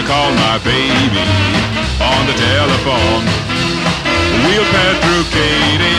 gonna call my baby on the telephone. We'll pass through Katy